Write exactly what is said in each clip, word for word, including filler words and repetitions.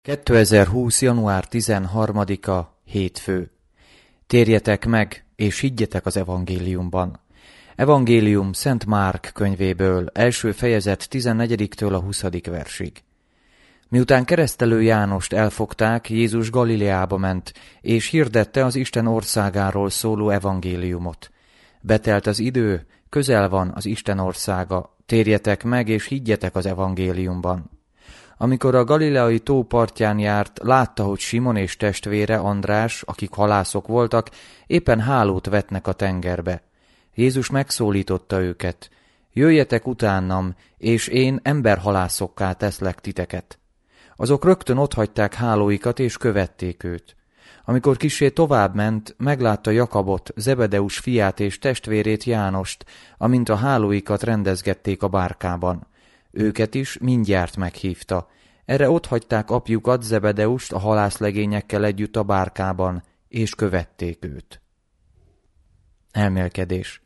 kétezer-húsz. január tizenharmadika. Hétfő. Térjetek meg, és higgyetek az evangéliumban. Evangélium Szent Márk könyvéből, első fejezet tizennegyediktől a huszadik versig. Miután keresztelő Jánost elfogták, Jézus Galileába ment, és hirdette az Isten országáról szóló evangéliumot. Betelt az idő, közel van az Isten országa, térjetek meg, és higgyetek az evangéliumban. Amikor a galileai tó partján járt, látta, hogy Simon és testvére András, akik halászok voltak, éppen hálót vetnek a tengerbe. Jézus megszólította őket: jöjjetek utánam, és én emberhalászokká teszlek titeket. Azok rögtön otthagyták hálóikat, és követték őt. Amikor kissé tovább ment, meglátta Jakabot, Zebedeus fiát és testvérét Jánost, amint a hálóikat rendezgették a bárkában. Őket is mindjárt meghívta. Erre otthagyták apjukat, Zebedeust a halászlegényekkel együtt a bárkában, és követték őt. Elmélkedés.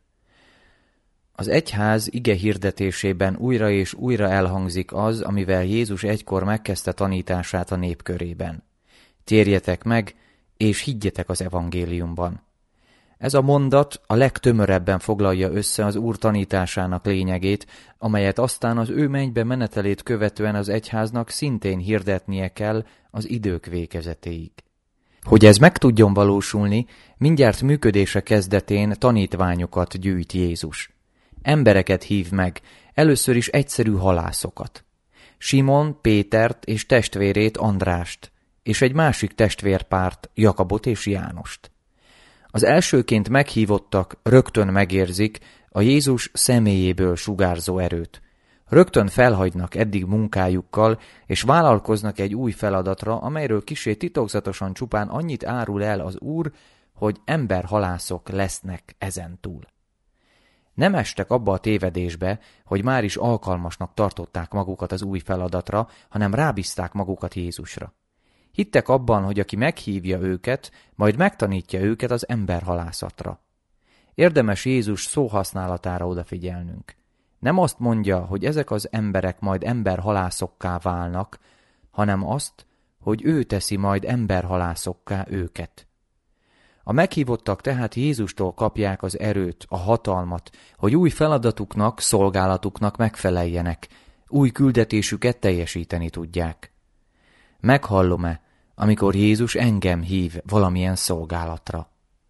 Az egyház ige hirdetésében újra és újra elhangzik az, amivel Jézus egykor megkezdte tanítását a nép körében. Térjetek meg, és higgyetek az evangéliumban. Ez a mondat a legtömörebben foglalja össze az Úr tanításának lényegét, amelyet aztán az ő mennybe menetelét követően az egyháznak szintén hirdetnie kell az idők végezetéig. Hogy ez meg tudjon valósulni, mindjárt működése kezdetén tanítványokat gyűjt Jézus. Embereket hív meg, először is egyszerű halászokat. Simon, Pétert és testvérét Andrást, és egy másik testvérpárt, Jakabot és Jánost. Az elsőként meghívottak rögtön megérzik a Jézus személyéből sugárzó erőt. Rögtön felhagynak eddig munkájukkal, és vállalkoznak egy új feladatra, amelyről kissé titokzatosan csupán annyit árul el az Úr, hogy emberhalászok lesznek ezentúl. Nem estek abba a tévedésbe, hogy már is alkalmasnak tartották magukat az új feladatra, hanem rábízták magukat Jézusra. Hittek abban, hogy aki meghívja őket, majd megtanítja őket az emberhalászatra. Érdemes Jézus szóhasználatára odafigyelnünk. Nem azt mondja, hogy ezek az emberek majd emberhalászokká válnak, hanem azt, hogy ő teszi majd emberhalászokká őket. A meghívottak tehát Jézustól kapják az erőt, a hatalmat, hogy új feladatuknak, szolgálatuknak megfeleljenek, új küldetésüket teljesíteni tudják. Meghallom-e, amikor Jézus engem hív valamilyen szolgálatra?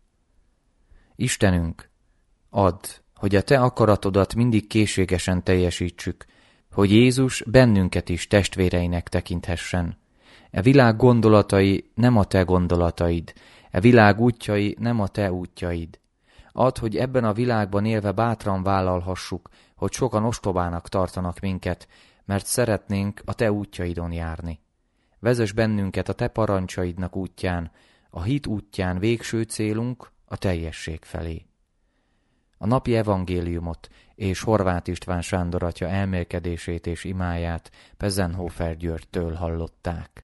Istenünk, add, hogy a Te akaratodat mindig készségesen teljesítsük, hogy Jézus bennünket is testvéreinek tekinthessen. E világ gondolatai nem a Te gondolataid, e világ útjai nem a Te útjaid. Add, hogy ebben a világban élve bátran vállalhassuk, hogy sokan ostobának tartanak minket, mert szeretnénk a Te útjaidon járni. Vezess bennünket a Te parancsaidnak útján, a hit útján, végső célunk a teljesség felé. A napi evangéliumot és Horváth István Sándor atya elmélkedését és imáját Pezenhofer Györgytől hallották.